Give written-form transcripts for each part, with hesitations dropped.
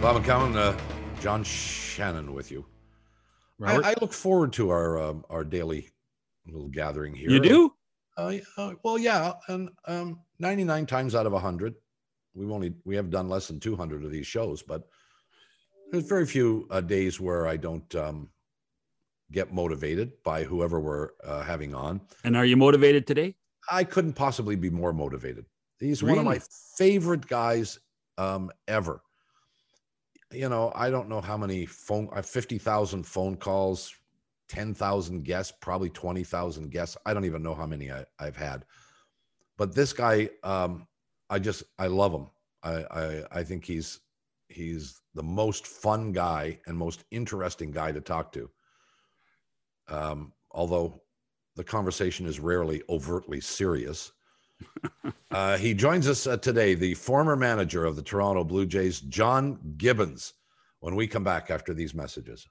Bob McCown, John Shannon with you. Robert? I look forward to our daily little gathering here. You do? Well, yeah, and 99 times out of 100, we have done less than 200 of these shows, but there's very few days where I don't get motivated by whoever we're having on. And are you motivated today? I couldn't possibly be more motivated. He's Really? one of my favorite guys ever. You know, I don't know how many 50,000 phone calls, 10,000 guests, probably 20,000 guests. I don't even know how many I've had. But this guy, I love him. I think he's the most fun guy and most interesting guy to talk to. Although the conversation is rarely overtly serious. He joins us today, the former manager of the Toronto Blue Jays, John Gibbons, when we come back after these messages.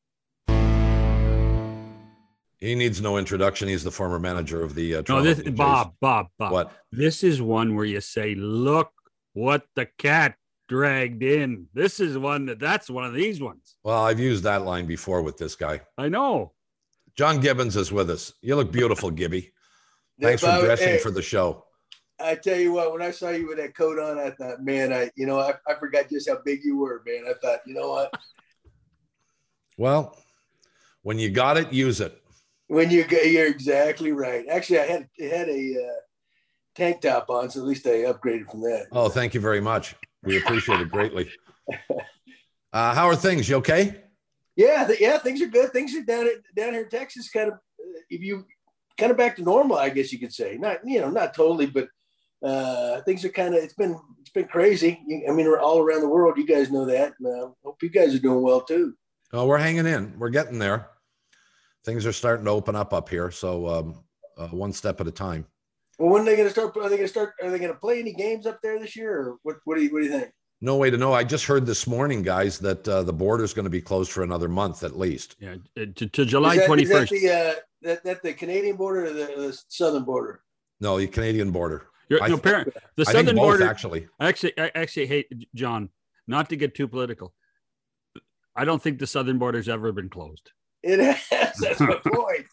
He needs no introduction. He's the former manager of the Toronto Blue Jays. Bob. What? This is one where you say, look what the cat dragged in. This is that's one of these ones. Well, I've used that line before with this guy. I know. John Gibbons is with us. You look beautiful, Gibby. Thanks for dressing for the show. I tell you what, when I saw you with that coat on, I thought, man, I forgot just how big you were, man. I thought, you know what? Well, when you got it, use it. You're exactly right. Actually, I had a tank top on, so at least I upgraded from that. Oh, thank you very much. We appreciate it greatly. How are things? You okay? Yeah, things are good. Things are down here in Texas, kind of back to normal, I guess you could say. Not totally, but things are it's been crazy. I mean, we're all around the world. You guys know that. And, hope you guys are doing well too. Oh, we're hanging in. We're getting there. Things are starting to open up here. So one step at a time. Well, when are they going to start? Are they going to play any games up there this year, or what do you think? No way to know. I just heard this morning, guys, that the border is going to be closed for another month at least. Yeah, to July 21st. Is that the Canadian border or the southern border? No, the Canadian border. The southern border. Actually, I actually hate, John, not to get too political. I don't think the southern border's ever been closed. It has. That's my point.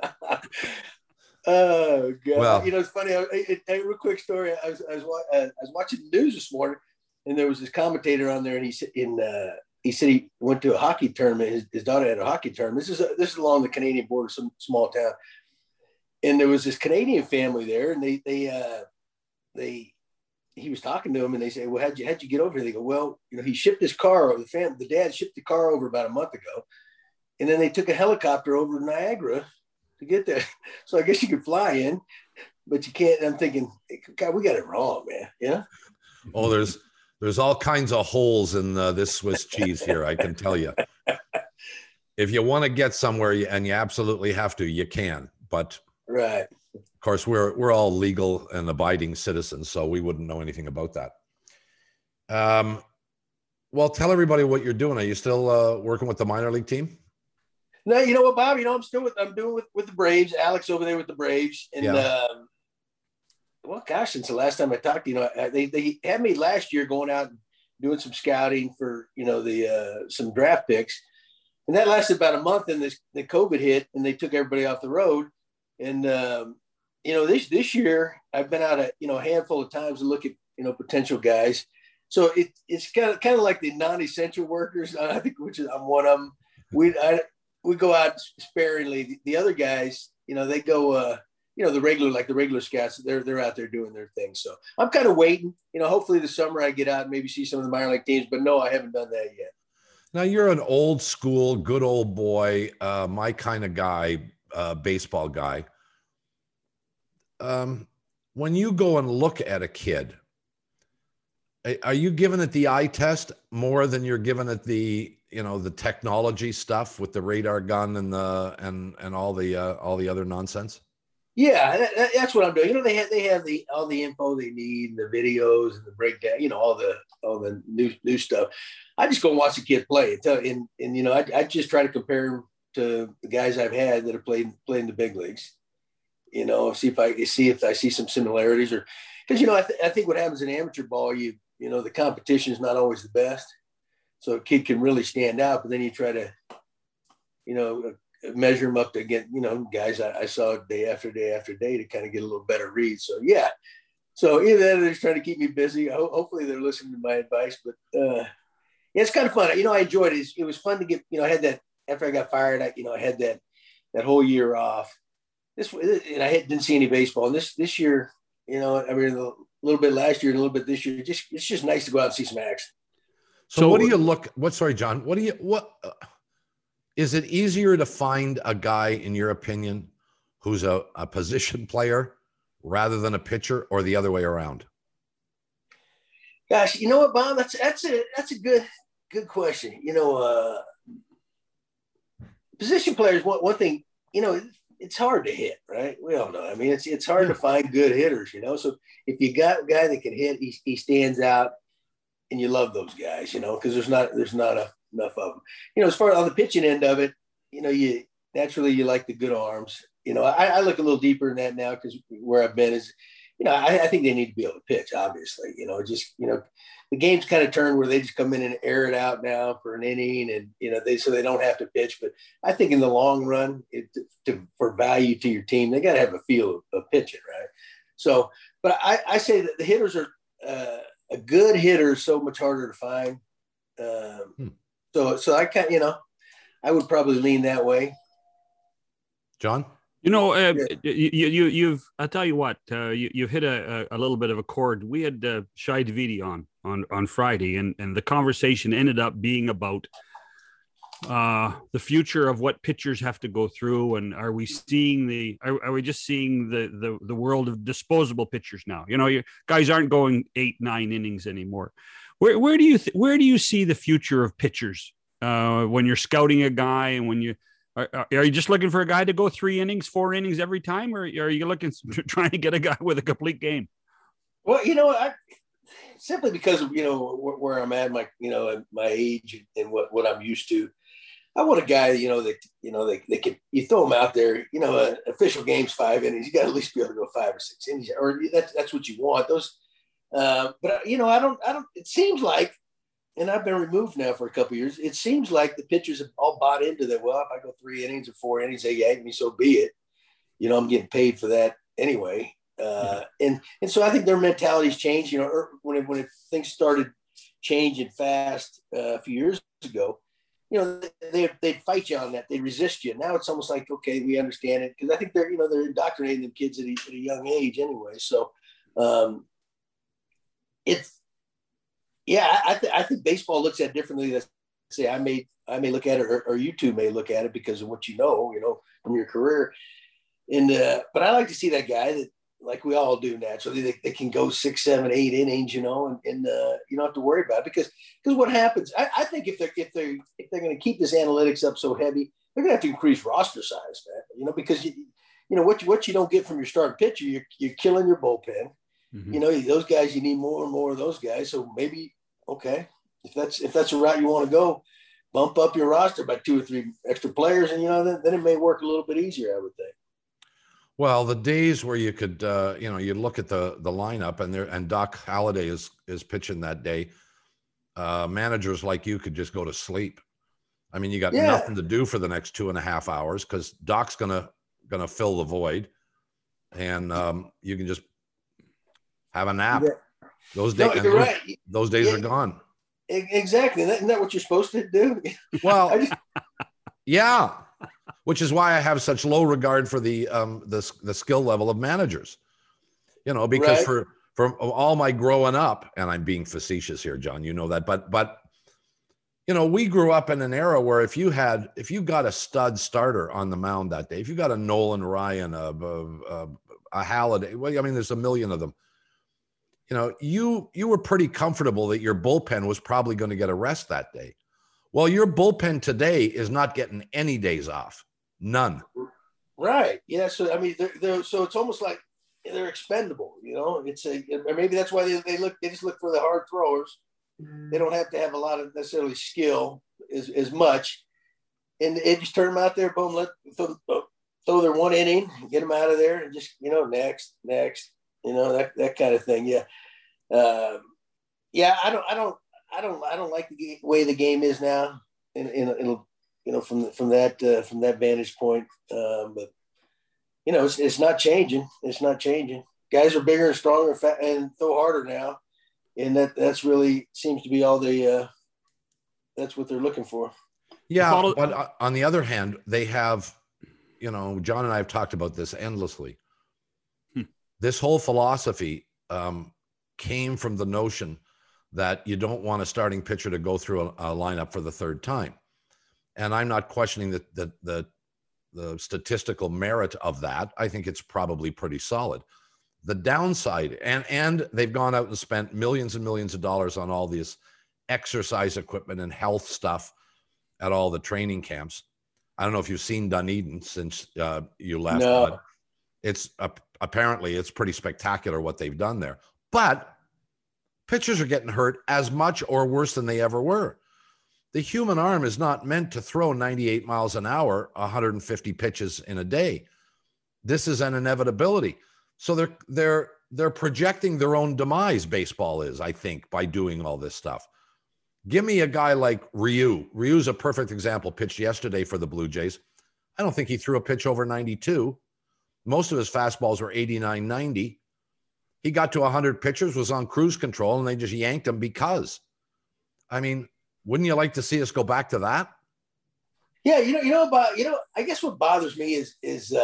Oh God! Well, it's funny. A real quick story. I was watching the news this morning, and there was this commentator on there, and he said he went to a hockey tournament. His daughter had a hockey tournament. This is along the Canadian border, some small town, and there was this Canadian family there, and he was talking to them, and they say, "Well, how'd you get over here?" They go, "Well, he shipped his car over. The dad shipped the car over about a month ago, and then they took a helicopter over to Niagara to get there. So I guess you could fly in, but you can't." I'm thinking, God, we got it wrong, man. Yeah. Oh, there's all kinds of holes in this Swiss cheese here. I can tell you. If you want to get somewhere and you absolutely have to, you can. But right. Of course, we're all legal and abiding citizens, so we wouldn't know anything about that. Well, tell everybody what you're doing. Are you still working with the minor league team? No, you know what, Bob? I'm doing with the Braves. Alex over there with the Braves, and well, gosh, since the last time I talked, they had me last year going out and doing some scouting for some draft picks, and that lasted about a month. And the COVID hit, and they took everybody off the road. And this year I've been out a handful of times to look at potential guys. So it's kind of like the non-essential workers. I think I'm one of them. We go out sparingly. The other guys, they go, the regular scouts, they're out there doing their thing. So I'm kind of waiting, hopefully this summer I get out and maybe see some of the minor league teams, but no, I haven't done that yet. Now you're an old school, good old boy, my kind of guy, baseball guy. When you go and look at a kid, are you giving it the eye test more than you're giving it the technology stuff with the radar gun and all the other nonsense? Yeah, that's what I'm doing. They have all the info they need, and the videos and the breakdown, all the new stuff. I just go and watch the kid play, and I just try to compare him to the guys I've had that have played in the big leagues. See if I see some similarities, or because I think what happens in amateur ball, the competition is not always the best. so a kid can really stand out. But then you try to, measure them up to get, guys I saw day after day after day to kind of get a little better read. So yeah. So either that or they're just trying to keep me busy. Hopefully they're listening to my advice, but yeah, it's kind of fun. I enjoyed it. It was fun to get, I had that after I got fired, I had that whole year off. And I didn't see any baseball. And this year, I mean, a little bit last year and a little bit this year, it's just nice to go out and see some action. So what do you look, sorry, John, is it easier to find a guy, in your opinion, who's a position player rather than a pitcher, or the other way around? Gosh, you know what, Bob? That's a good question. Position players, one thing, it's hard to hit, right? We all know. I mean, it's hard to find good hitters, So if you got a guy that can hit, he stands out, and you love those guys, because there's not enough of them. As far as on the pitching end of it, you naturally like the good arms. I look a little deeper in that now because where I've been is, I think they need to be able to pitch, obviously, the game's kind of turned where they just come in and air it out now for an inning and, so they don't have to pitch. But I think in the long run, for value to your team, they got to have a feel of pitching, right? So, but I say that the hitters are a good hitter is so much harder to find. So I kind I would probably lean that way. John? You've I'll tell you what, you've hit a little bit of a chord. We had Shai Davidi on Friday, and the conversation ended up being about the future of what pitchers have to go through, and are we seeing are we just seeing the world of disposable pitchers now? Your guys aren't going 8-9 innings anymore. Where do you see the future of pitchers when you're scouting a guy, and when you are you just looking for a guy to go 3 innings, 4 innings every time, or are you trying to get a guy with a complete game? Well, simply because of where I'm at, my my age and what I'm used to, I want a guy they can, you throw him out there, an official game's 5 innings, you got to at least be able to go 5 or 6 innings, or that's what you want. Those, but I don't. It seems like, and I've been removed now for a couple of years, it seems like the pitchers have all bought into that. Well, if I go 3 innings or 4 innings, they yank me, so be it. I'm getting paid for that anyway. And so I think their mentality's changed. When things started changing fast a few years ago, they'd fight you on that. They resist you. Now it's almost like, okay, we understand it, because I think they're indoctrinating them kids at a young age anyway. So I think baseball looks at it differently. Let's say I may look at it, or you two may look at it because of what from your career. And but I like to see that guy that, like we all do naturally, they can go 6, 7, 8 innings, and you don't have to worry about it, because what happens, I think if they're going to keep this analytics up so heavy, they're going to have to increase roster size, man. Because what you don't get from your starting pitcher, you're killing your bullpen. Mm-hmm. Those guys, you need more and more of those guys. So maybe, okay, if that's the route you want to go, bump up your roster by 2 or 3 extra players, and then it may work a little bit easier, I would think. Well, the days where you could, you look at the lineup and Doc Halladay is pitching that day. Managers like you could just go to sleep. I mean, you got nothing to do for the next 2.5 hours because Doc's gonna fill the void, and you can just have a nap. Those days, right. Those days are gone. Exactly. Isn't that what you're supposed to do? Well, yeah. Which is why I have such low regard for the skill level of managers, because right. for all my growing up, and I'm being facetious here, John, that, but we grew up in an era where if you got a stud starter on the mound that day, if you got a Nolan Ryan, a Halladay, well, I mean, there's a million of them. You were pretty comfortable that your bullpen was probably going to get a rest that day. Well, your bullpen today is not getting any days off. None. Right. Yeah. So, I mean, so it's almost like they're expendable, or maybe that's why they just look for the hard throwers. They don't have to have a lot of necessarily skill as much. And they just turn them out there, boom, throw their 1 inning, get them out of there, and just, next, that kind of thing. Yeah. I I don't like the way the game is now, and it'll, from that vantage point. But it's not changing. It's not changing. Guys are bigger and stronger and throw harder now, and that's really seems to be all that's what they're looking for. Yeah, but on the other hand, they have, John and I have talked about this endlessly. This whole philosophy came from the notion that you don't want a starting pitcher to go through a lineup for the third time. And I'm not questioning the statistical merit of that. I think it's probably pretty solid. The downside, and they've gone out and spent millions and millions of dollars on all this exercise equipment and health stuff at all the training camps. I don't know if you've seen Dunedin since you left, no. But it's apparently it's pretty spectacular what they've done there. But pitchers are getting hurt as much or worse than they ever were. The human arm is not meant to throw 98 miles an hour, 150 pitches in a day. This is an inevitability. So they're projecting their own demise, baseball is, I think, by doing all this stuff. Give me a guy like Ryu. Ryu's a perfect example. Pitched yesterday for the Blue Jays. I don't think he threw a pitch over 92. Most of his fastballs were 89, 90. He got to 100 pitchers, was on cruise control, and they just yanked him because. I mean, wouldn't you like to see us go back to that? Yeah, I guess what bothers me is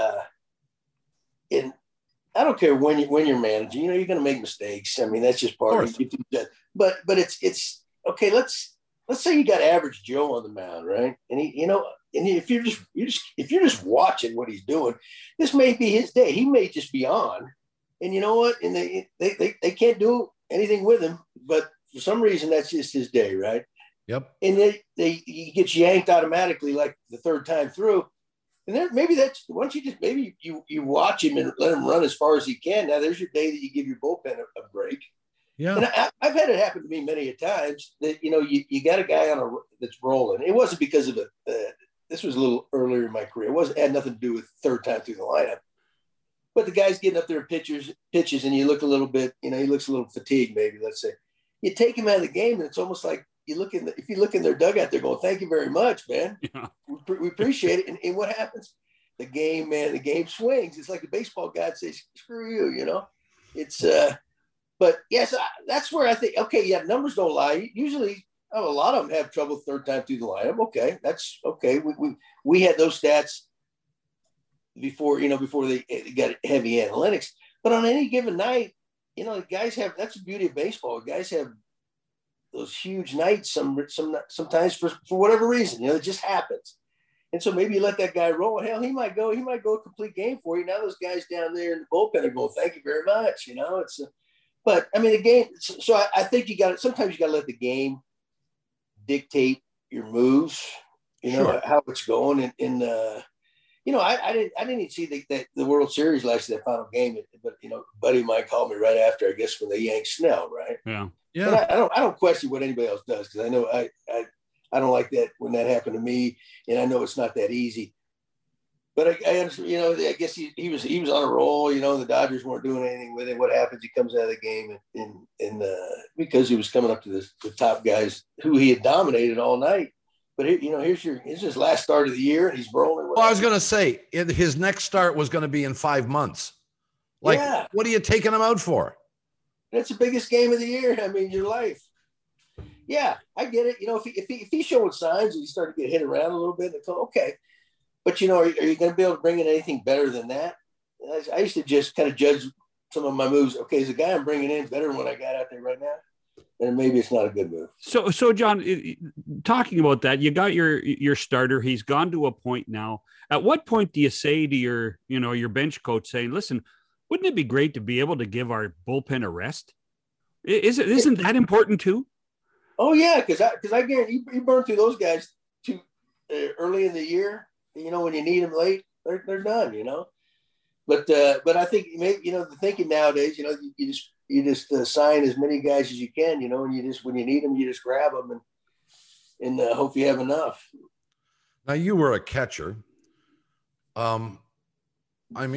I don't care when you're managing, you're going to make mistakes. I mean, that's just part of it. But it's okay. Let's say you got average Joe on the mound, right? And if you're just watching what he's doing, this may be his day. He may just be on, and you know what? And they can't do anything with him, but for some reason that's just his day, right? Yep. And he gets yanked automatically like the third time through. And then maybe that's once you just maybe you watch him and let him run as far as he can. Now there's your day that you give your bullpen a break. Yeah, and I've had it happen to me many a times that you got a guy that's rolling. It wasn't because of this was a little earlier in my career. It had nothing to do with third time through the lineup. But the guy's getting up there and pitches, and you look a little bit, he looks a little fatigued. Maybe let's say you take him out of the game, and it's almost like if you look in their dugout, they're going, "Thank you very much, man. Yeah. We appreciate it." And what happens? The game swings. It's like the baseball god says, "Screw you," It's but yes, that's where I think. Okay, yeah, numbers don't lie. Usually, a lot of them have trouble third time through the lineup. Okay, that's okay. We had those stats before they got heavy analytics. But on any given night, the guys have. That's the beauty of baseball. Guys have those huge nights, sometimes for whatever reason, it just happens. And so maybe you let that guy roll. Hell, he might go a complete game for you. Now those guys down there in the bullpen are going, "Thank you very much." But I mean, the game. So I think sometimes you got to let the game dictate your moves. Sure. How it's going. And I didn't even see the World Series last year, that final game. But buddy of mine called me right after, I guess, when they yanked Snell, right? Yeah. Yeah. I don't question what anybody else does, because I know I don't like that when that happened to me, and I know it's not that easy. But I understand, I guess he was on a roll. The Dodgers weren't doing anything with him. What happens? He comes out of the game, and because he was coming up to the top guys who he had dominated all night. But here's his last start of the year, and he's rolling. Well, I was going to say his next start was going to be in 5 months. What are you taking him out for? That's the biggest game of the year. I mean, your life. Yeah, I get it. If he's showing signs and you start to get hit around a little bit, it's okay. But are you going to be able to bring in anything better than that? I used to just kind of judge some of my moves. Okay, is the guy I'm bringing in better than what I got out there right now? Then maybe it's not a good move. So John, talking about that, you got your starter. He's gone to a point now. At what point do you say to your bench coach, saying, "Listen, wouldn't it be great to be able to give our bullpen a rest? Isn't that important too?" Oh yeah, because I guarantee you burn through those guys too early in the year. When you need them late, they're done. But I think maybe the thinking nowadays, you just sign as many guys as you can, and you just when you need them, you just grab them and hope you have enough. Now you were a catcher. I'm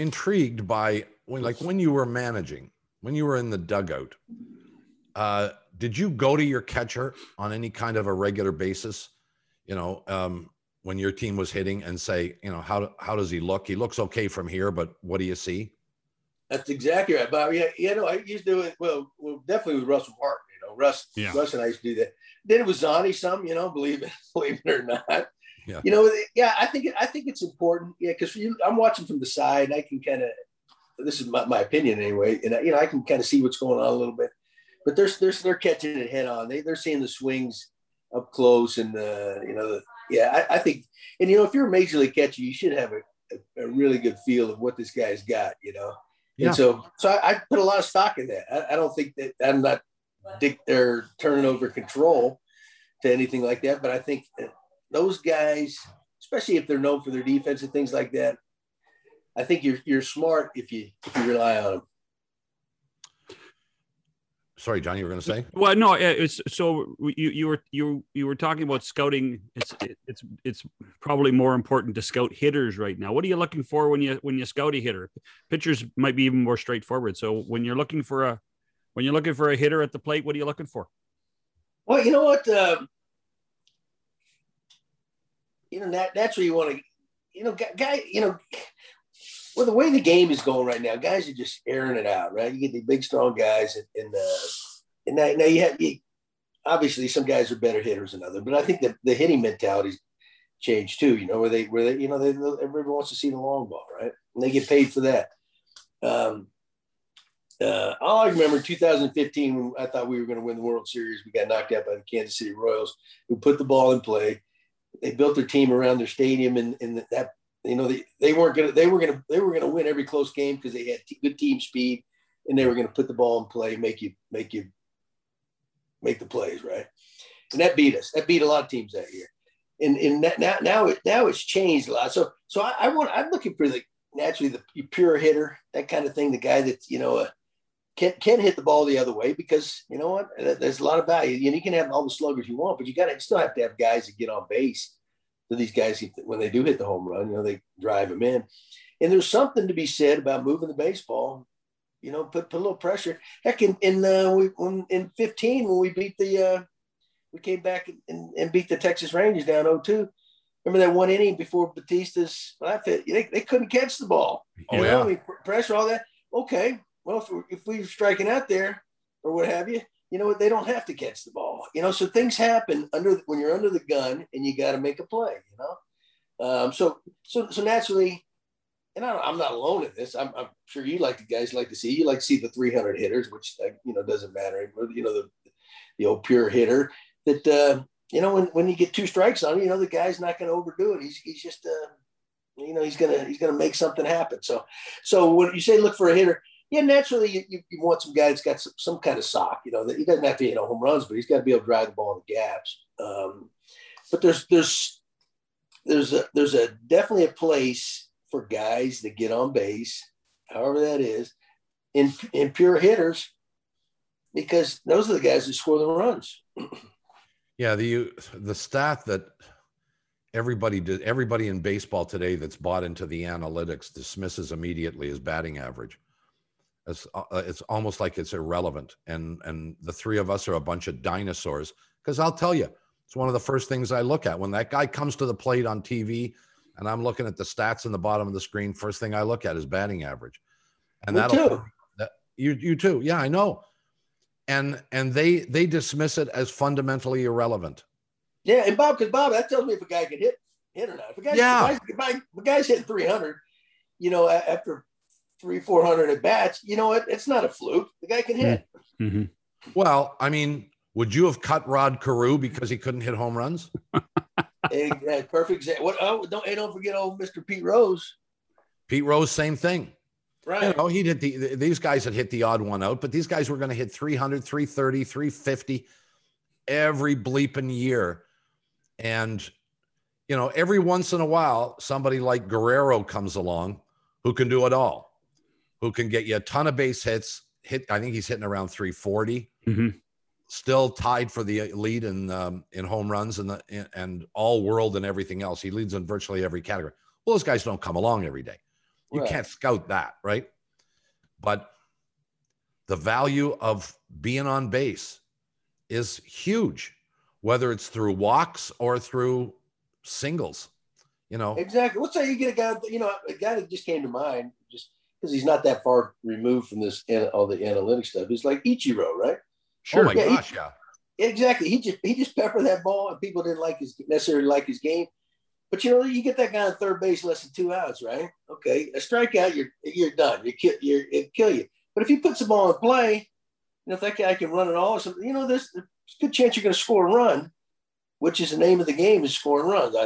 intrigued by when you were managing, when you were in the dugout. did you go to your catcher on any kind of a regular basis, when your team was hitting and say, how does he look? He looks okay from here, but what do you see? That's exactly right, Bob. Yeah, no, I used to do it. Well, definitely with Russell Park. Russ and I used to do that. Then it was Zonnie some, believe it or not. Yeah. I think it's important. Yeah, because I'm watching from the side. And I can kind of, this is my opinion anyway, and I can kind of see what's going on a little bit. But they're catching it head on. They're seeing the swings up close, and I think, and if you're a major league catcher, you should have a really good feel of what this guy's got. Yeah. And so I put a lot of stock in that. I don't think that I'm not they're turning over control to anything like that, but I think that those guys, especially if they're known for their defense and things like that, I think you're smart if you rely on them. Sorry, John, you were going to say? Well, no, it's so you were talking about scouting. It's probably more important to scout hitters right now. What are you looking for when you scout a hitter? Pitchers might be even more straightforward. So when you're looking for a hitter at the plate, what are you looking for? Well, you know what? Naturally you want to, guy, well, the way the game is going right now, guys are just airing it out, right? You get the big, strong guys, and now you have obviously some guys are better hitters than others, but I think that the hitting mentality's changed too. Where they everybody wants to see the long ball, right? And they get paid for that. All I remember 2015 when I thought we were going to win the World Series, we got knocked out by the Kansas City Royals, who put the ball in play. They built their team around their stadium, and that. They were going to win every close game because they had good team speed, and they were going to put the ball in play, make the plays, right? And that beat us. That beat a lot of teams that year. And now it's changed a lot. So I'm looking for naturally the pure hitter, that kind of thing, the guy that can hit the ball the other way, because you know what, there's a lot of value. You can have all the sluggers you want, but you still have to have guys that get on base. So these guys, when they do hit the home run, they drive them in. And there's something to be said about moving the baseball, put a little pressure. Heck, in 15, when we beat we came back and beat the Texas Rangers down 0-2. Remember that one inning before Batista's left hit? They couldn't catch the ball. Pressure, all that. Okay, well, if we're striking out there or what have you, they don't have to catch the ball. So things happen when you're under the gun, and you got to make a play. So naturally, and I'm not alone in this. I'm sure you guys like to see the 300 hitters, which doesn't matter. The old pure hitter that when you get two strikes on you, the guy's not going to overdo it. He's just he's gonna make something happen. So when you say look for a hitter. Yeah, naturally, you want some guy that's got some kind of sock. That he doesn't have to hit home runs, but he's got to be able to drive the ball in the gaps. But there's definitely a place for guys that get on base, however that is, in pure hitters, because those are the guys that score the runs. Yeah, the stat that everybody in baseball today that's bought into the analytics dismisses immediately is batting average. It's almost like it's irrelevant. And the three of us are a bunch of dinosaurs, because I'll tell you, it's one of the first things I look at when that guy comes to the plate on TV and I'm looking at the stats in the bottom of the screen. First thing I look at is batting average. And you too. Yeah, I know. And they dismiss it as fundamentally irrelevant. Yeah. And Bob, that tells me if a guy can hit or not. If a guy's hitting 300, after 300-400 at bats, it's not a fluke. The guy can hit. Mm-hmm. Well, I mean, would you have cut Rod Carew because he couldn't hit home runs? Perfect example. Don't forget old Mr. Pete Rose. Pete Rose, same thing. Right. He'd hit these guys had hit the odd one out, but these guys were going to hit 300, 330, 350 every bleeping year. And, every once in a while, somebody like Guerrero comes along who can do it all. Who can get you a ton of base hits. I think he's hitting around 340. Mm-hmm. Still tied for the lead in home runs and all world and everything else. He leads in virtually every category. Well, those guys don't come along every day. You can't scout that, right? But the value of being on base is huge, whether it's through walks or through singles. Exactly. Let's say you get a guy, a guy that just came to mind, just because he's not that far removed from this and all the analytic stuff. Is like Ichiro, right? Sure. Oh my gosh, yeah. Exactly. He just peppered that ball, and people didn't necessarily like his game. But you get that guy on third base less than 2 outs, right? Okay, a strikeout, you're done. It kill you. But if you put the ball in play, if that guy can run it all, or something, there's a good chance you're going to score a run, which is the name of the game, is scoring runs.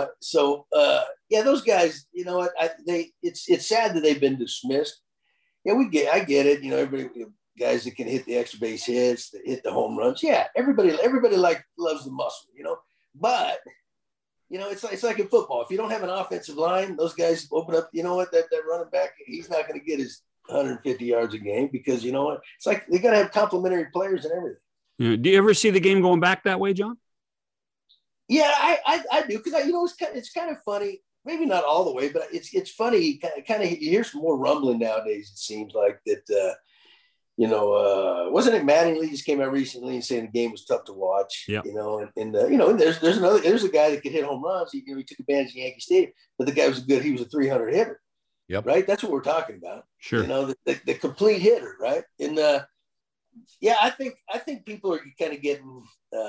Those guys, it's sad that they've been dismissed. Yeah, I get it. Everybody, guys that can hit the extra base hits, that hit the home runs. Yeah, everybody loves the muscle, but. It's like in football. If you don't have an offensive line, those guys open up. You know what? That running back, he's not going to get his 150 yards a game, because you know what? It's like they got to have complementary players and everything. Yeah. Do you ever see the game going back that way, John? Yeah, I do, because it's kind of funny. Maybe not all the way, but it's funny. Kind of you hear some more rumbling nowadays. It seems like that. Wasn't it Mattingly just came out recently and saying the game was tough to watch? Yeah. And there's a guy that could hit home runs. He took advantage of Yankee Stadium, but the guy he was a 300 hitter. Yep. Right. That's what we're talking about. Sure. The complete hitter. Right. And I think people are kind of getting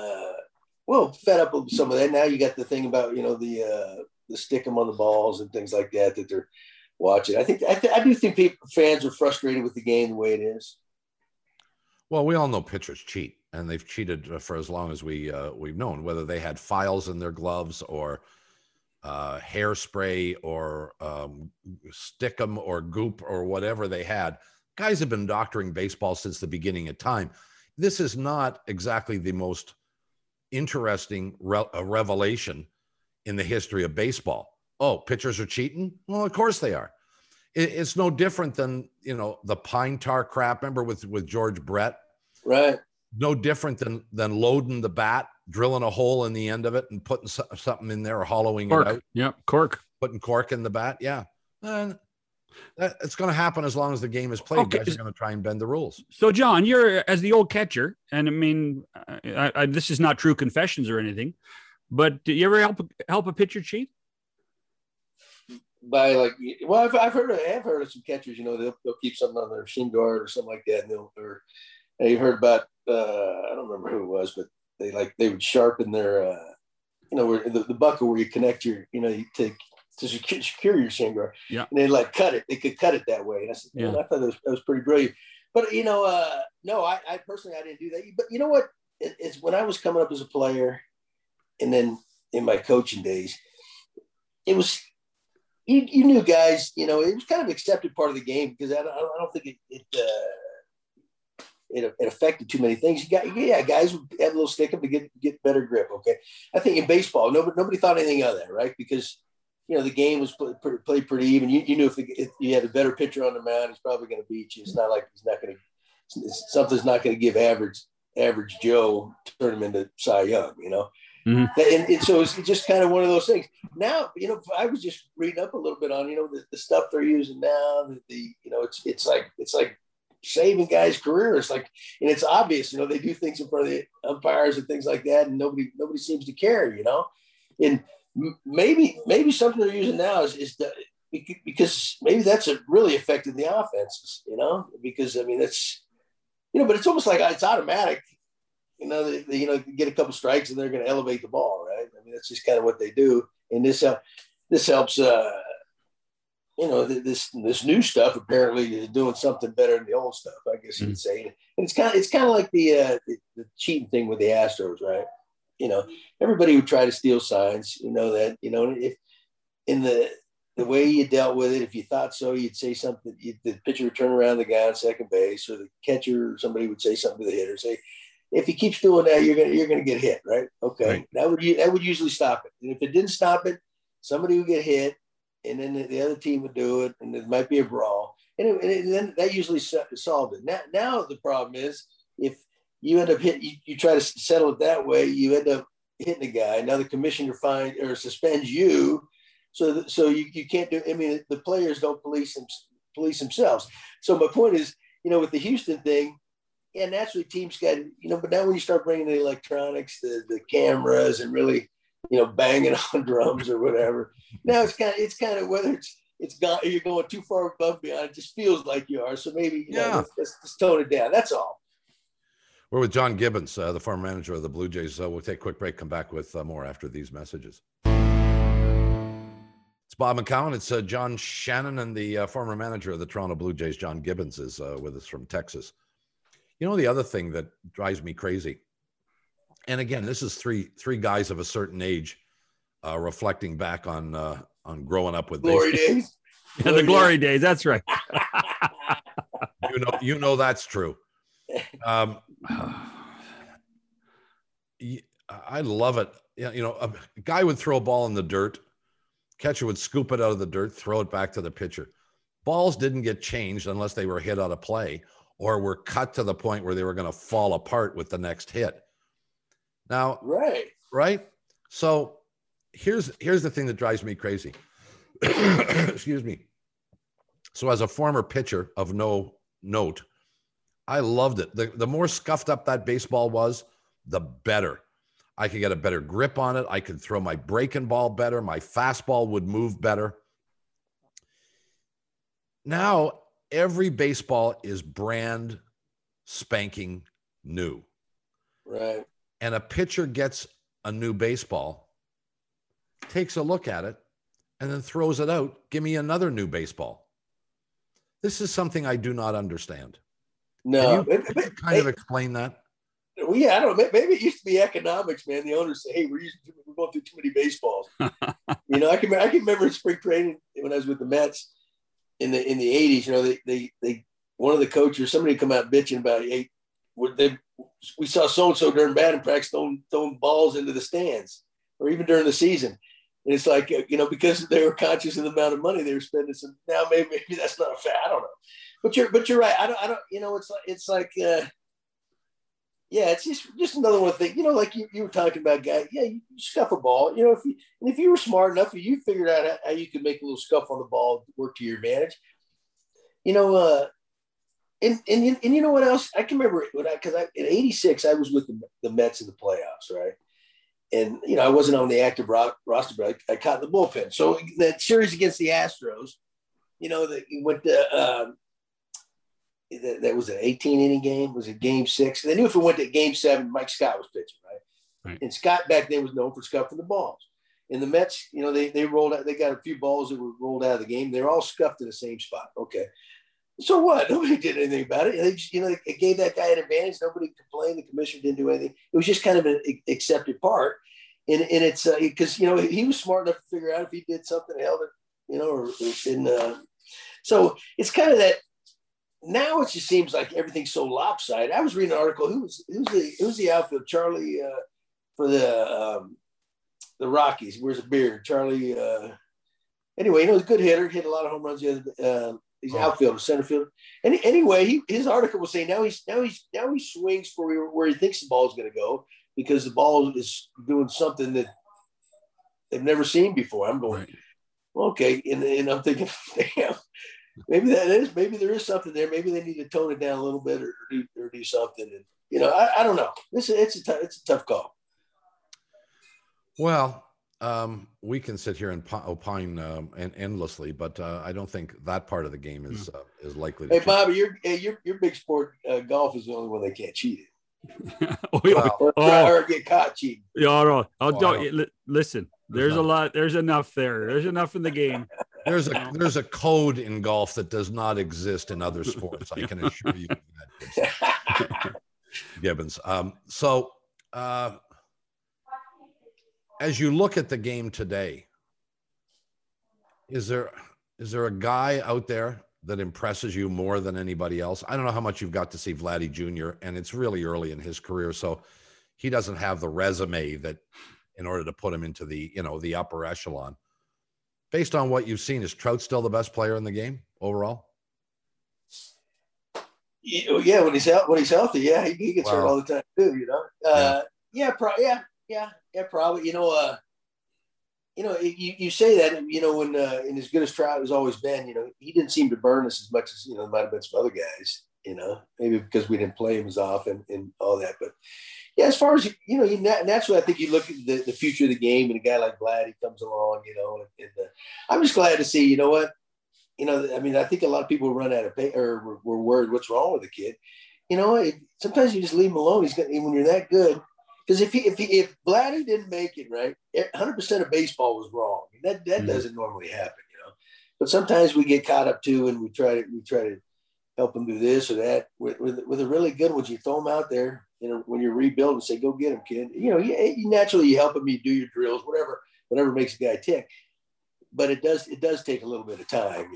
fed up with some of that. Now you got the thing about the stick them on the balls and things like that they're watching. I do think fans are frustrated with the game the way it is. Well, we all know pitchers cheat, and they've cheated for as long as we've known, whether they had files in their gloves or hairspray or stickum or goop or whatever they had. Guys have been doctoring baseball since the beginning of time. This is not exactly the most interesting revelation in the history of baseball. Oh, pitchers are cheating? Well, of course they are. It's no different than, the pine tar crap. Remember with George Brett? Right. No different than loading the bat, drilling a hole in the end of it and putting something in there or hollowing cork. It out. Yep. Cork. Putting cork in the bat. Yeah. And it's going to happen as long as the game is played. Okay. Guys are going to try and bend the rules. So, John, you're as the old catcher, and I mean, this is not true confessions or anything, but do you ever help a pitcher cheat? By I've heard of some catchers. They'll keep something on their shin guard or something like that, and you heard about I don't remember who it was, but they would sharpen their where the buckle where you connect your to secure your shin guard. Yeah, and they cut it. They could cut it that way. And I said, yeah, I thought that was pretty brilliant. But no, I personally I didn't do that. But you know what? It's when I was coming up as a player, and then in my coaching days, it was. You knew guys, it was kind of an accepted part of the game, because I don't think it affected too many things. Guys would have a little stick up to get better grip. Okay, I think in baseball, nobody thought anything of that, right? Because the game was played pretty even. You knew if you had a better pitcher on the mound, he's probably going to beat you. It's not like something's not going to give average Joe turn him into Cy Young, Mm-hmm. And so it's just kind of one of those things. Now, I was just reading up a little bit on, the stuff they're using now. It's like saving guys' careers. Like, and it's obvious. They do things in front of the umpires and things like that, and nobody seems to care. And maybe something they're using now is because maybe that's really affected the offenses. Because I mean that's but it's almost like it's automatic. They get a couple strikes and they're going to elevate the ball, right? I mean, that's just kind of what they do. And this helps. This new stuff apparently is doing something better than the old stuff, I guess you could say. And it's kind of like the cheating thing with the Astros, right? Everybody would try to steal signs. If in the way you dealt with it, if you thought so, you'd say something. The pitcher would turn around the guy on second base, or the catcher or somebody would say something to the hitter, say, if he keeps doing that, you're gonna get hit, right? Okay, right. That would usually stop it. And if it didn't stop it, somebody would get hit, and then the other team would do it, and it might be a brawl, and then that usually solved it. Now the problem is if you end up you try to settle it that way, you end up hitting a guy. Now the commissioner fines or suspends you, so you can't do. I mean, the players don't police themselves. So my point is, with the Houston thing. yeah, naturally teams got, but now when you start bringing the electronics, the cameras, and really, banging on drums or whatever, now it's kind of whether it's gone, you're going too far above beyond. It just feels like you are. So maybe let's tone it down. That's all. We're with John Gibbons, the former manager of the Blue Jays. We'll take a quick break, come back with more after these messages. It's Bob McCown. It's John Shannon, and the former manager of the Toronto Blue Jays, John Gibbons, is with us from Texas. The other thing that drives me crazy, and again, this is three guys of a certain age reflecting back on growing up with glory days. Yeah, the glory days. That's right. That's true. I love it. A guy would throw a ball in the dirt, catcher would scoop it out of the dirt, throw it back to the pitcher. Balls didn't get changed unless they were hit out of play or were cut to the point where they were going to fall apart with the next hit. Now, right. So here's the thing that drives me crazy. Excuse me. So as a former pitcher of no note, I loved it. The more scuffed up that baseball was, the better. I could get a better grip on it. I could throw my breaking ball better. My fastball would move better. Now, every baseball is brand spanking new. Right. And a pitcher gets a new baseball, takes a look at it, and then throws it out. Give me another new baseball. This is something I do not understand. No. Can you kind of explain that? Well, yeah, I don't know. Maybe it used to be economics, man. The owners say, "Hey, we're going through too many baseballs." I can remember in spring training when I was with the Mets in the 80s. They one of the coaches, somebody come out bitching about, "Hey, we saw so and so during batting practice throwing balls into the stands, or even during the season." And it's like, because they were conscious of the amount of money they were spending. So now maybe that's not a fact. I don't know. But you're right. I don't. It's like. Yeah, it's just another one thing. Like you were talking about, guy. Yeah, you scuff a ball. If you were smart enough, you figured out how you could make a little scuff on the ball work to your advantage. And you know what else? I can remember because in '86 I was with the Mets in the playoffs, right? And I wasn't on the active roster, but I caught in the bullpen. So that series against the Astros, that went to. That was an 18-inning game. It was a game 6. They knew if it went to game 7, Mike Scott was pitching, right? And Scott back then was known for scuffing the balls. And the Mets, they rolled out. They got a few balls that were rolled out of the game. They're all scuffed in the same spot. Okay, so what? Nobody did anything about it. And they just, it gave that guy an advantage. Nobody complained. The commissioner didn't do anything. It was just kind of an accepted part. And it's because he was smart enough to figure out if he did something, held it, so it's kind of that. Now it just seems like everything's so lopsided. I was reading an article. Who's the outfield? Charlie for the Rockies. Wears a beard. Charlie. Anyway, he's a good hitter. Hit a lot of home runs. He's outfielder, center fielder. And anyway, his article was saying now he swings for where he thinks the ball is going to go because the ball is doing something that they've never seen before. I'm going, okay, and I'm thinking, damn. Maybe there is something there. Maybe they need to tone it down a little bit or do something. And, I don't know. It's a tough call. Well, we can sit here and opine endlessly, but I don't think that part of the game is likely to change. Bobby, your big sport, golf, is the only one they can't cheat it. Or get caught cheating. Yeah, listen. There's a lot. There's enough there. There's enough in the game. There's a code in golf that does not exist in other sports. I can assure you that, Gibbons. So as you look at the game today, is there a guy out there that impresses you more than anybody else? I don't know how much you've got to see Vladdy Jr., and it's really early in his career, so he doesn't have the resume that in order to put him into the the upper echelon. Based on what you've seen, is Trout still the best player in the game overall? Yeah, when he's healthy, yeah, he gets hurt all the time too. Probably. You say that, when in as good as Trout has always been, he didn't seem to burn us as much as there might have been some other guys. maybe because we didn't play him as often and all that. But yeah, as far as, naturally, I think you look at the future of the game, and a guy like Vladdy comes along, and I'm just glad to see, you know what, I think a lot of people run out of pay or were worried what's wrong with the kid. Sometimes you just leave him alone. When you're that good, because if Vladdy didn't make it right, 100% of baseball was wrong. That doesn't normally happen, But sometimes we get caught up too, and we try to help them do this or that. With a really good one, you throw them out there, when you're rebuilding, say, go get him, kid. You naturally help him, you do your drills, whatever makes a guy tick. But it does take a little bit of time,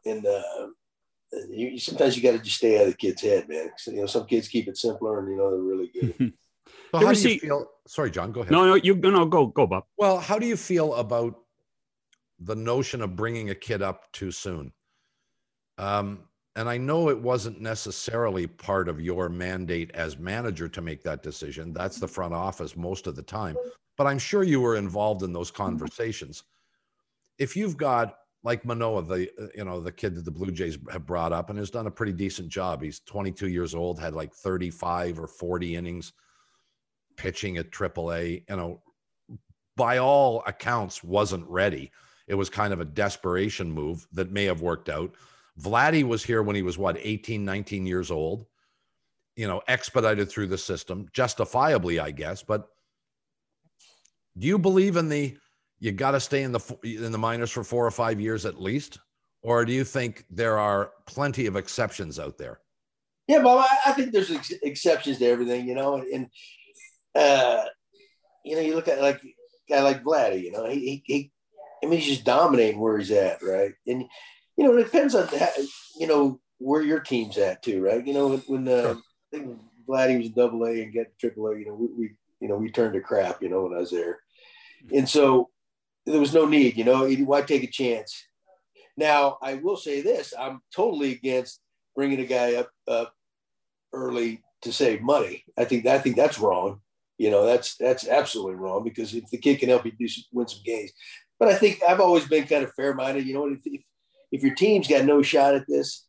and sometimes you got to just stay out of the kid's head, man. So, some kids keep it simpler, and they're really good. So how do you feel? Sorry, John, go ahead. No, go, Bob. Well, how do you feel about the notion of bringing a kid up too soon? And I know it wasn't necessarily part of your mandate as manager to make that decision. That's the front office most of the time. But I'm sure you were involved in those conversations. If you've got, like Manoah, the kid that the Blue Jays have brought up and has done a pretty decent job. He's 22 years old, had like 35 or 40 innings pitching at AAA, by all accounts wasn't ready. It was kind of a desperation move that may have worked out. Vladdy was here when he was 18, 19 years old, expedited through the system, justifiably, I guess. But do you believe in you got to stay in the minors for 4 or 5 years at least? Or do you think there are plenty of exceptions out there? Yeah, Bob, I think there's exceptions to everything, and you look at like a guy like Vladdy, he's just dominating where he's at, right? And it depends on where your team's at too, right? When I think Vladdy was AA and get AAA, we turned to crap, when I was there, and so there was no need, why take a chance? Now I will say this: I'm totally against bringing a guy up early to save money. I think that's wrong. That's absolutely wrong, because if the kid can help you win some games. But I think I've always been kind of fair-minded. If your team's got no shot at this,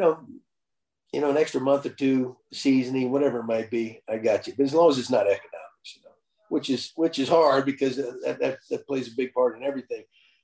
an extra month or two seasoning, whatever it might be, I got you. But as long as it's not economics, which is hard, because that plays a big part in everything.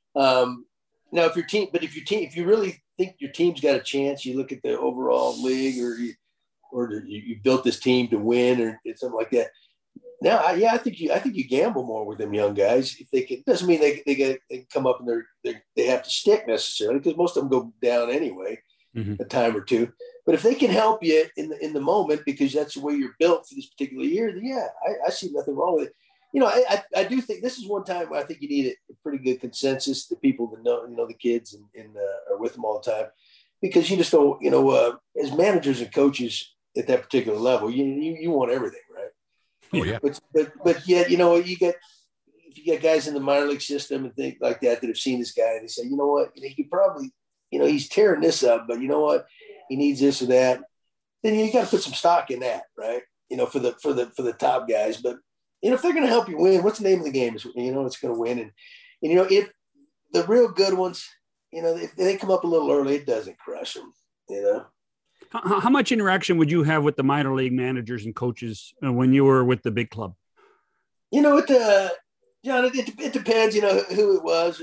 Now, if you really think your team's got a chance, you look at the overall league, or you built this team to win, or something like that. Now, I think you gamble more with them young guys. If they can, doesn't mean they come up and they have to stick necessarily, because most of them go down anyway, a time or two. But if they can help you in the moment, because that's the way you're built for this particular year, then yeah, I see nothing wrong with it. I do think this is one time where I think you need a pretty good consensus, the people that know the kids and are with them all the time, because you just don't, as managers and coaches at that particular level, you want everything, right? Oh yeah. But yet, if you get guys in the minor league system and things like that have seen this guy, and they say, you know what, he probably, he's tearing this up, but you know what, he needs this or that. Then you got to put some stock in that, right? For the top guys. But if they're going to help you win, what's the name of the game? It's going to win. And if the real good ones, if they come up a little early, it doesn't crush them. How much interaction would you have with the minor league managers and coaches when you were with the big club? John, it depends, who it was,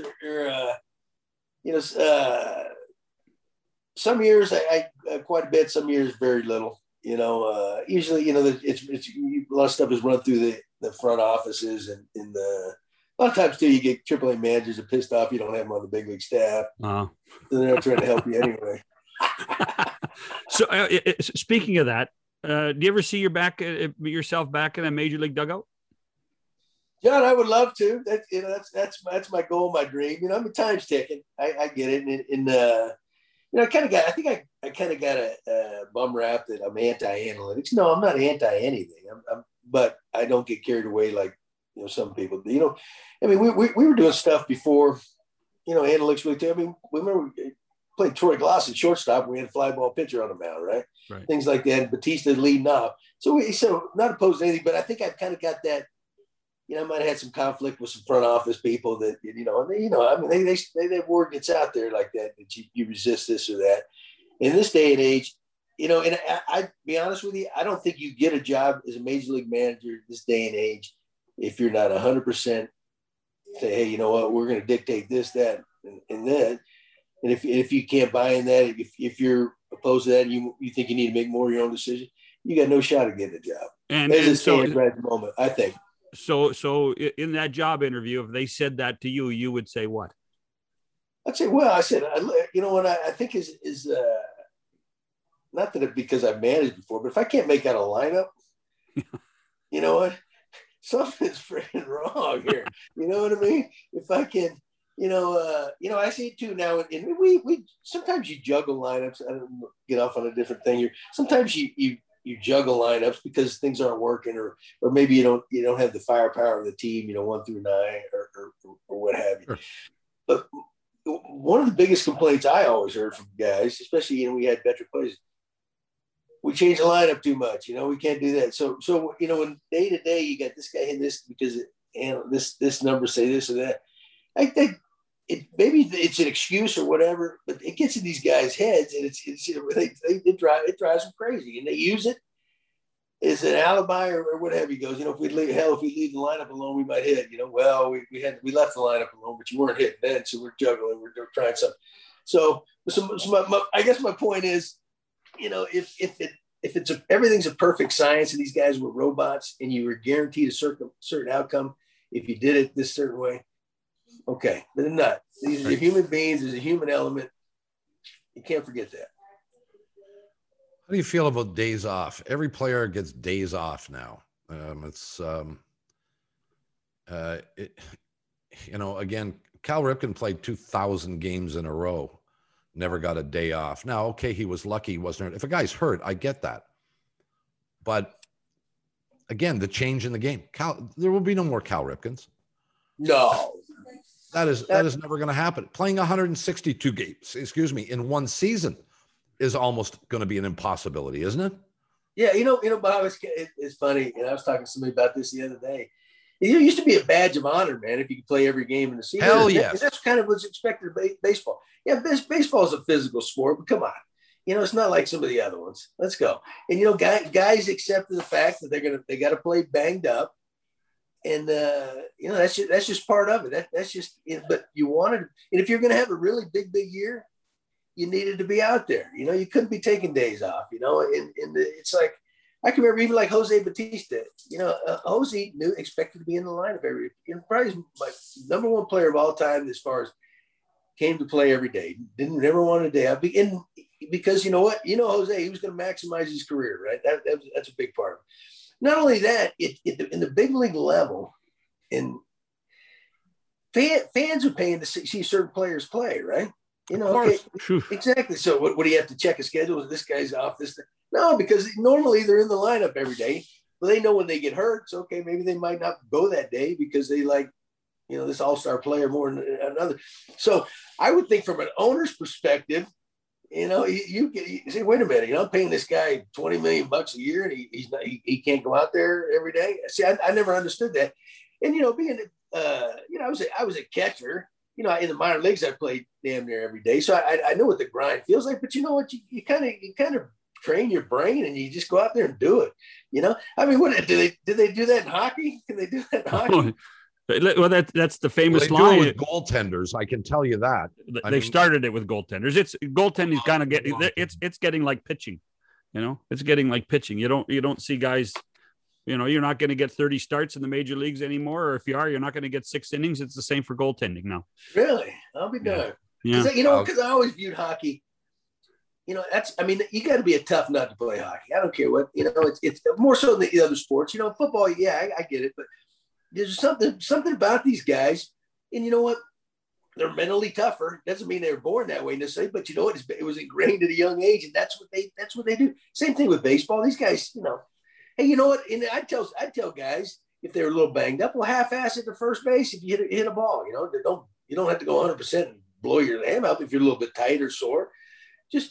or some years I quite a bit, some years very little, usually, it's a lot of stuff is run through the front offices, and a lot of times too, you get AAA managers are pissed off you don't have them on the big league staff. So they're not trying to help you anyway. So speaking of that, do you ever see yourself back in a major league dugout? John, I would love to. That's my goal, my dream. Time's ticking. I get it, and I kind of got. I think I kind of got a bum rap that I'm anti-analytics. No, I'm not anti-anything. But I don't get carried away like some people. We were doing stuff before, analytics really. We remember. Played Troy Gloss at shortstop. We had a fly ball pitcher on the mound, right? Things like that. Batista leading off. So not opposed to anything, but I think I've kind of got that. I might have had some conflict with some front office people that they word gets out there like that you resist this or that. In this day and age, and I be honest with you, I don't think you get a job as a major league manager this day and age if you're not 100% say, hey, you know what, we're going to dictate this, that, and that. And if you can't buy in that, if you're opposed to that, and you think you need to make more of your own decision, you got no shot of getting a job. And so right at the moment, I think. So in that job interview, if they said that to you, you would say what? I'd say, well, I said, you know what I think is not that because I've managed before, but if I can't make out a lineup, you know what, something's freaking wrong here. You know what I mean? If I can, I see it too now. And we sometimes you juggle lineups. I don't get off on a different thing here. Sometimes you juggle lineups because things aren't working, or maybe you don't have the firepower of the team, 1 through 9 or what have you. Sure. But one of the biggest complaints I always heard from guys, especially we had veteran players, we change the lineup too much. We can't do that. So when day to day you got this guy in this because this number say this or that. I think maybe it's an excuse or whatever, but it gets in these guys' heads, and it drives them crazy, and they use it as an alibi or whatever. He goes, if we leave the lineup alone, we might hit. Well, we left the lineup alone, but you weren't hitting then, so we're juggling, we're trying something. So I guess my point is, if everything's a perfect science and these guys were robots and you were guaranteed a certain outcome if you did it this certain way. Okay, but they're not. These are human beings. There's a human element. You can't forget that. How do you feel about days off? Every player gets days off now. Again, Cal Ripken played 2,000 games in a row, never got a day off. Now, okay, he was lucky he wasn't hurt. If a guy's hurt, I get that. But again, the change in the game. There will be no more Cal Ripkens. No. That is never going to happen. Playing 162 games, in one season is almost going to be an impossibility, isn't it? Yeah, Bob, it's funny. And I was talking to somebody about this the other day. It used to be a badge of honor, man, if you could play every game in the season. Hell yes. That's kind of what's expected of baseball. Yeah, baseball is a physical sport, but come on. It's not like some of the other ones. Let's go. And, guys accepted the fact that they got to play banged up. And, that's just part of it. That's just, but you wanted, and if you're going to have a really big year, you needed to be out there. You couldn't be taking days off, and it's like, I can remember even like Jose Batista, Jose expected to be in the lineup probably my number one player of all time as far as came to play every day, never wanted a day off. And because Jose, he was going to maximize his career, right? That's a big part of it. Not only that, in the big league level, and fans are paying to see certain players play, right? Okay, exactly. So what do you have to check a schedule? This guy's off. No, because normally they're in the lineup every day. But they know when they get hurt. So okay, maybe they might not go that day because they like, this all-star player more than another. So I would think from an owner's perspective, you say, wait a minute, I'm paying this guy $20 million a year, and he can't go out there every day. See, I never understood that. And being, I was a catcher. In the minor leagues, I played damn near every day, so I know what the grind feels like. But you know what, you kind of train your brain, and you just go out there and do it. I mean, what did they do that in hockey? Can they do that in hockey? Well, that's the famous they line. do it with goaltenders, I can tell you that. They started it with goaltenders. It's goaltending kind of it's getting like pitching. It's getting like pitching. You don't see guys. You're not going to get 30 starts in the major leagues anymore, or if you are, you're not going to get 6 innings. It's the same for goaltending now. Really, I'll be done. Yeah. Because I always viewed hockey. You got to be a tough nut to play hockey. I don't care what. It's more so than the other sports. Football. Yeah, I get it, but there's something about these guys, and you know what? They're mentally tougher. Doesn't mean they were born that way necessarily, but it was ingrained at a young age, and that's what they do. Same thing with baseball. These guys, hey, you know what? And I tell guys if they're a little banged up, well, half-ass at the first base if you hit a ball. You don't have to go 100% and blow your ham out if you're a little bit tight or sore. Just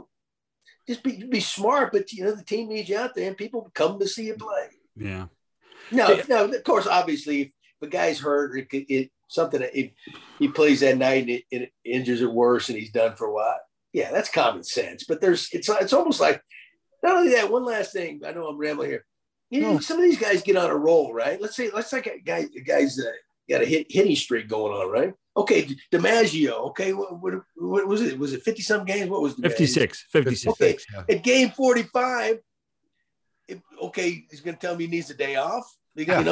be smart. But the team needs you out there, and people come to see you play. Yeah. No, of course, obviously, if a guy's hurt, he plays that night and it injures it worse and he's done for a while. Yeah, that's common sense. But it's almost like, not only that, one last thing. I know I'm rambling here. Some of these guys get on a roll, right? Let's say a guy's got a hitting streak going on, right? Okay, DiMaggio. Okay, what was it? Was it 50-some games? What was DiMaggio? 56. Okay, at game 45, he's going to tell me he needs a day off. Because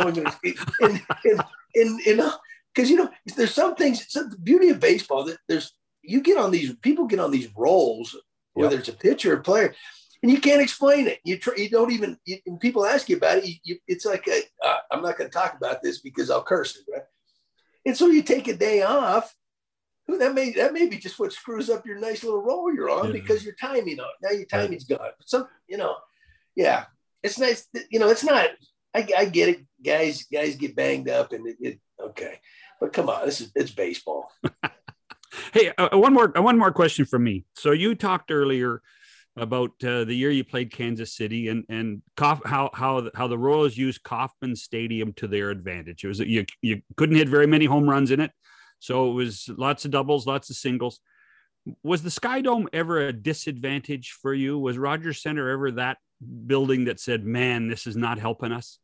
there's some things. It's the beauty of baseball that people get on these roles, whether it's a pitcher or a player, and you can't explain it. You don't even. When people ask you about it, it's like I'm not going to talk about this because I'll curse it, right? And so you take a day off. That may be just what screws up your nice little roll you're on because your timing now your timing's gone. Yeah, it's nice. It's not. I get it. Guys get banged up and okay, but come on, it's baseball. Hey, one more question from me. So you talked earlier about the year you played Kansas City and how the Royals used Kauffman Stadium to their advantage. It was you couldn't hit very many home runs in it, so it was lots of doubles, lots of singles. Was the Sky Dome ever a disadvantage for you? Was Rogers Center ever that building that said, "Man, this is not helping us"?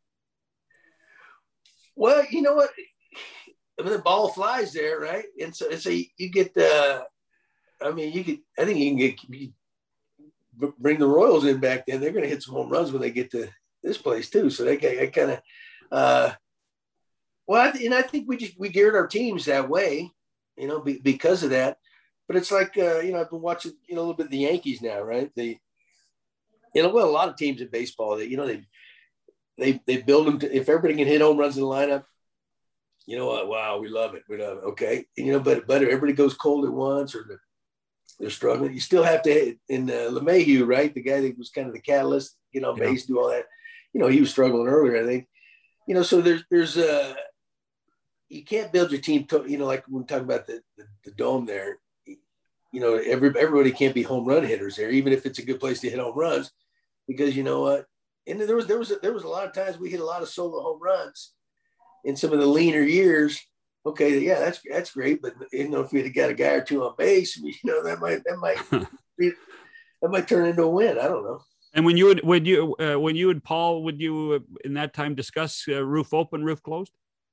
Well, you know what? I mean, the ball flies there, right? And so you get I think you can bring the Royals in back then. They're going to hit some home runs when they get to this place too. So they kind of, I think we geared our teams that way, because of that. But it's like, I've been watching, a little bit of the Yankees now, right? A lot of teams in baseball that, they build them to, if everybody can hit home runs in the lineup, you know what? Wow, we love it. Okay. But everybody goes cold at once or they're struggling. You still have to hit in LeMahieu, right? The guy that was kind of the catalyst, get on base, do all that. He was struggling earlier, I think. So there's you can't build your team to, like when we talk about the dome there, everybody can't be home run hitters there, even if it's a good place to hit home runs, because you know what? And there was a lot of times we hit a lot of solo home runs in some of the leaner years. Okay, yeah, that's great, but if we had got a guy or two on base, that might turn into a win. I don't know. And when you and Paul, would you in that time discuss roof open, roof closed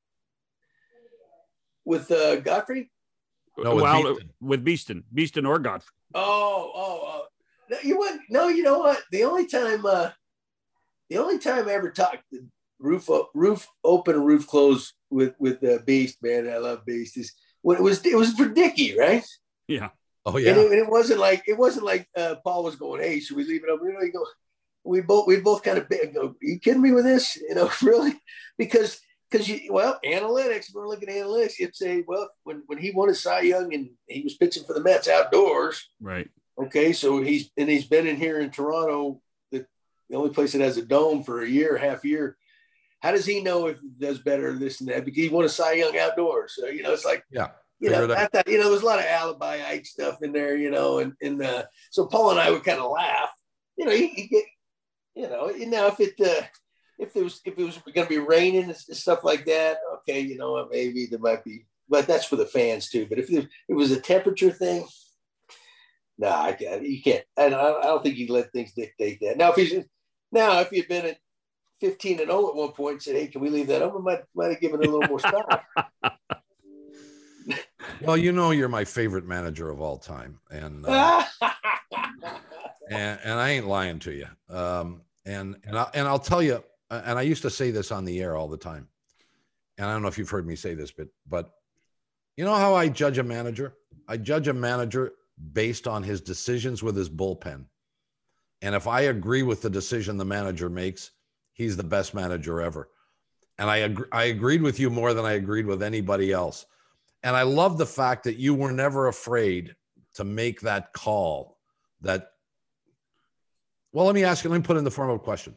with Godfrey? No, with Beeston or Godfrey. Oh, no, you know what? The only time I ever talked roof open and roof closed with Beast, man, I love Beast, is when it was for Dickie, right? Yeah. Oh yeah. And it wasn't like Paul was going, "Hey, should we leave it up?" We both kind of go, "Are you kidding me with this?" Really, because analytics. We're looking at analytics. It'd say, well, when he won his Cy Young and he was pitching for the Mets outdoors, right? Okay, so he's been in here in Toronto, the only place that has a dome for a year, half year. How does he know if he does better this and that? Because he won a Cy Young outdoors. So, it's like, I thought, there was a lot of alibi stuff in there, and so Paul and I would kind of laugh, now if it was going to be raining and stuff like that, okay, maybe there might be, but that's for the fans too. But if it was a temperature thing, you can't. I don't think you let things dictate that. Now, if you'd been at 15-0 at one point and said, "Hey, can we leave that open?" Might have given it a little more stock. Well, you're my favorite manager of all time, and and I ain't lying to you. And I'll tell you, and I used to say this on the air all the time, and I don't know if you've heard me say this, but you know how I judge a manager? I judge a manager based on his decisions with his bullpen. And if I agree with the decision the manager makes, he's the best manager ever. And I agreed with you more than I agreed with anybody else. And I love the fact that you were never afraid to make that call that, well, let me put it in the form of a question.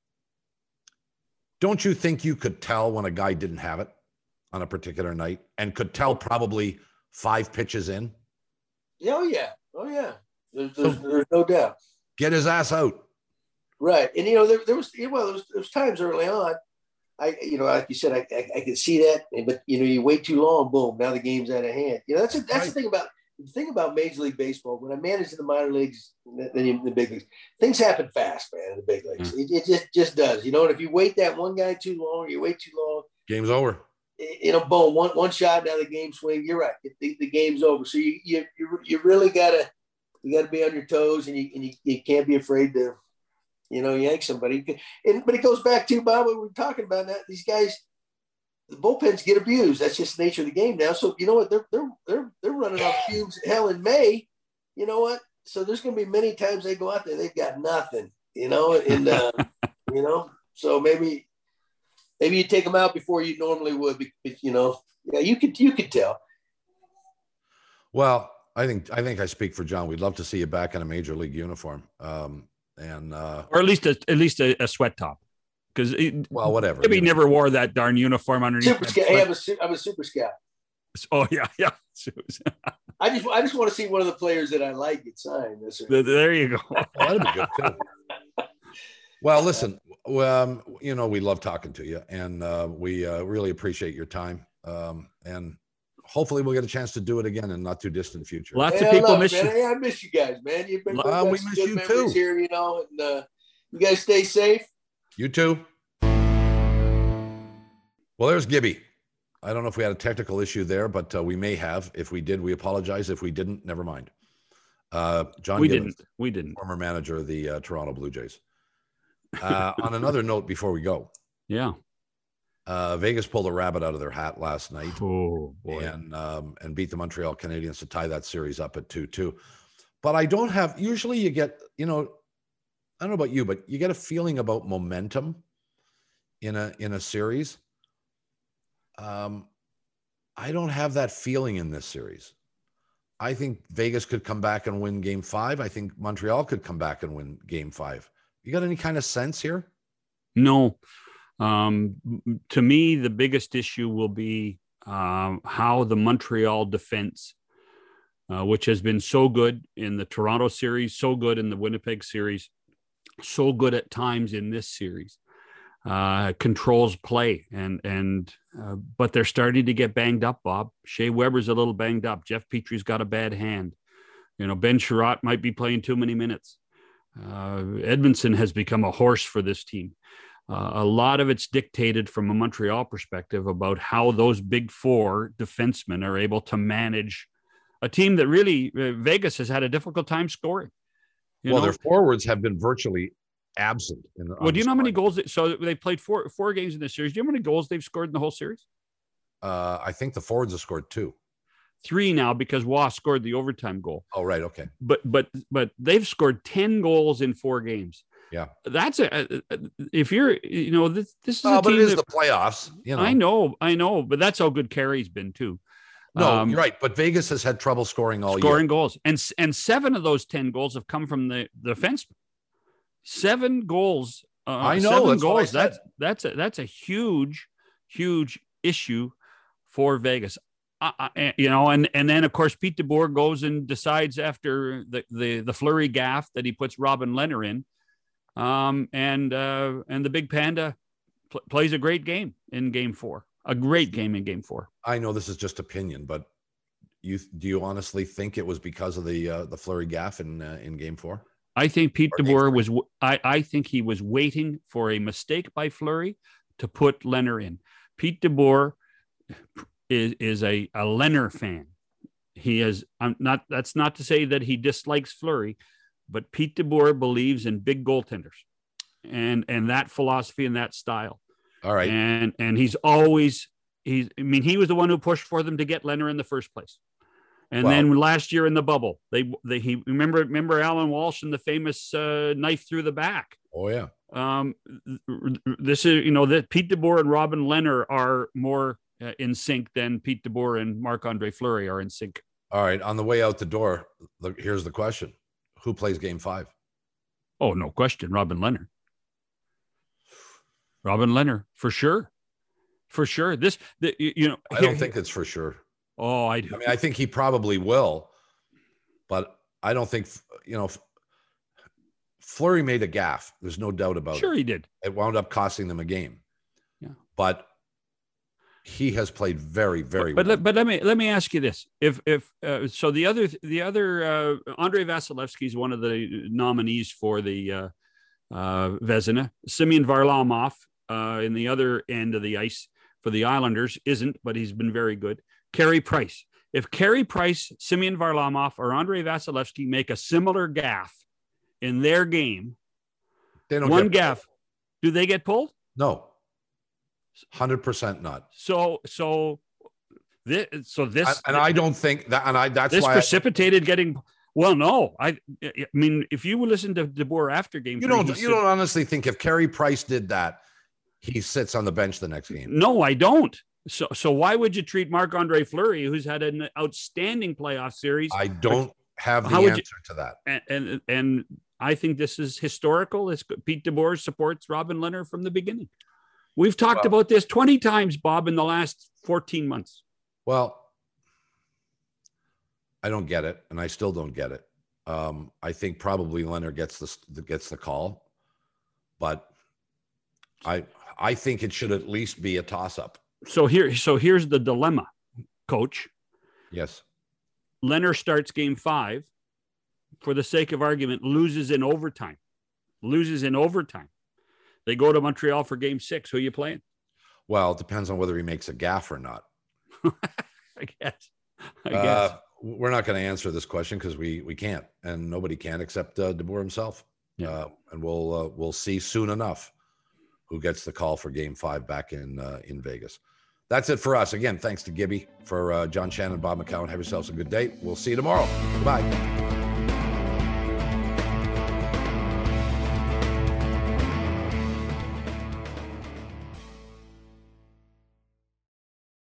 Don't you think you could tell when a guy didn't have it on a particular night and could tell probably 5 pitches in? Oh yeah. There's no doubt. Get his ass out. Right. And there was times early on, like you said, I could see that, but you wait too long, boom, now the game's out of hand. That's the thing about the thing about Major League Baseball, when I managed in the minor leagues, then in the big leagues, things happen fast, man, in the big leagues. It just does. You know, and if you wait that one guy too long, you wait too long, game's over. You know, boom, one shot, now the game swing. You're right. The game's over. So you really gotta be on your toes, and you can't be afraid to, you know, yank somebody. But it goes back to, Bob, what we're talking about now. These guys, the bullpens get abused. That's just the nature of the game now. So you know what? They're running off fumes hell in May. You know what? So there's going to be many times they go out there, they've got nothing. You know, and you know, so maybe you take them out before you normally would. Because, you know, yeah, you could tell. Well, I think I speak for John. We'd love to see you back in a major league uniform, or at least a sweat top. Because whatever. Maybe never wore that darn uniform underneath. Super Scout. Hey, I'm a Super Scout. Oh yeah. I just want to see one of the players that I like get signed. There you go. Oh, that'd be good too. Well, listen, you know, we love talking to you, and we really appreciate your time. And hopefully we'll get a chance to do it again in not too distant future. Lots of people miss you. Hey, I miss you guys, man. You've been we miss you too here, you know, and you guys stay safe. You too. Well, there's Gibby. I don't know if we had a technical issue there, but we may have. If we did, we apologize. If we didn't, never mind. John Gibbons, we didn't. Former manager of the Toronto Blue Jays. On another note, before we go. Yeah. Vegas pulled a rabbit out of their hat last night. Oh, boy. And beat the Montreal Canadiens to tie that series up at 2-2. But I don't have, usually you get, you know, I don't know about you, but you get a feeling about momentum in a series. I don't have that feeling in this series. I think Vegas could come back and win game 5. I think Montreal could come back and win game 5. You got any kind of sense here? No. To me, the biggest issue will be how the Montreal defense, which has been so good in the Toronto series, so good in the Winnipeg series, so good at times in this series, controls play, but they're starting to get banged up, Bob. Shea Weber's a little banged up. Jeff Petry's got a bad hand. You know, Ben Sherratt might be playing too many minutes. Edmondson has become a horse for this team. A lot of it's dictated from a Montreal perspective about how those big four defensemen are able to manage a team that really Vegas has had a difficult time scoring. Their forwards have been virtually absent. Do you know how many goals? So they played four games in this series. Do you know how many goals they've scored in the whole series? I think the forwards have scored 2. 3 now because Waugh scored the overtime goal. Oh, right. Okay. But they've scored 10 goals in 4 games. Yeah. That's if you're, you know, this is a team, but it is the playoffs. You know. I know, but that's how good Carey's been too. No, you're right. But Vegas has had trouble scoring goals, and 7 of those 10 goals have come from the defenseman. 7 goals. I know. 7 goals. That's a huge issue for Vegas. You know, and then of course Pete DeBoer goes and decides after the Fleury gaff that he puts Robin Lehner in, and the Big Panda plays a great game in Game 4. A great game in Game 4. I know this is just opinion, but do you honestly think it was because of the Fleury gaff in Game 4? I think Pete DeBoer was. I think he was waiting for a mistake by Fleury to put Lehner in. Pete DeBoer is a Lehner fan. He is. That's not to say that he dislikes Fleury, but Pete DeBoer believes in big goaltenders, and that philosophy and that style. All right. And he was the one who pushed for them to get Lehner in the first place. And then last year in the bubble, he remember Alan Walsh and the famous knife through the back. Oh yeah. This is, you know, that Pete DeBoer and Robin Lehner are more in sync than Pete DeBoer and Marc-Andre Fleury are in sync. All right. On the way out the door, here's the question: who plays Game 5? Oh, no question, Robin Lehner. Robin Lehner, for sure. For sure. I don't think it's for sure. Oh, I do. I mean, I think he probably will, but I don't think, Fleury made a gaffe. There's no doubt about it. Sure he did. It wound up costing them a game. Yeah. But He has played very, very well. But let me ask you this: if so, the other Andrei Vasilevsky is one of the nominees for the Vezina. Semyon Varlamov in the other end of the ice for the Islanders isn't, but he's been very good. Carey Price. If Carey Price, Semyon Varlamov, or Andrei Vasilevsky make a similar gaffe in their game, they don't one gaffe, do they get pulled? No, 100% not. So this, and I don't think that, and that's this why precipitated getting. Well, no, I mean, if you listen to DeBoer after game, you don't honestly think if Carey Price did that, he sits on the bench the next game? No, I don't. So why would you treat Marc-Andre Fleury, who's had an outstanding playoff series? I don't have the answer to that. And I think this is historical. Pete DeBoer supports Robin Lehner from the beginning. We've talked about this 20 times, Bob, in the last 14 months. Well, I don't get it, and I still don't get it. I think probably Lehner gets the call, but I think it should at least be a toss-up. So here's the dilemma, Coach. Yes. Lehner starts game 5, for the sake of argument, loses in overtime. They go to Montreal for game 6. Who are you playing? Well, it depends on whether he makes a gaffe or not. I guess. We're not going to answer this question because we can't, and nobody can except DeBoer himself. Yeah. And we'll see soon enough who gets the call for game 5 back in Vegas. That's it for us. Again, thanks to Gibby, for John Shannon, Bob McCown. Have yourselves a good day. We'll see you tomorrow. Goodbye.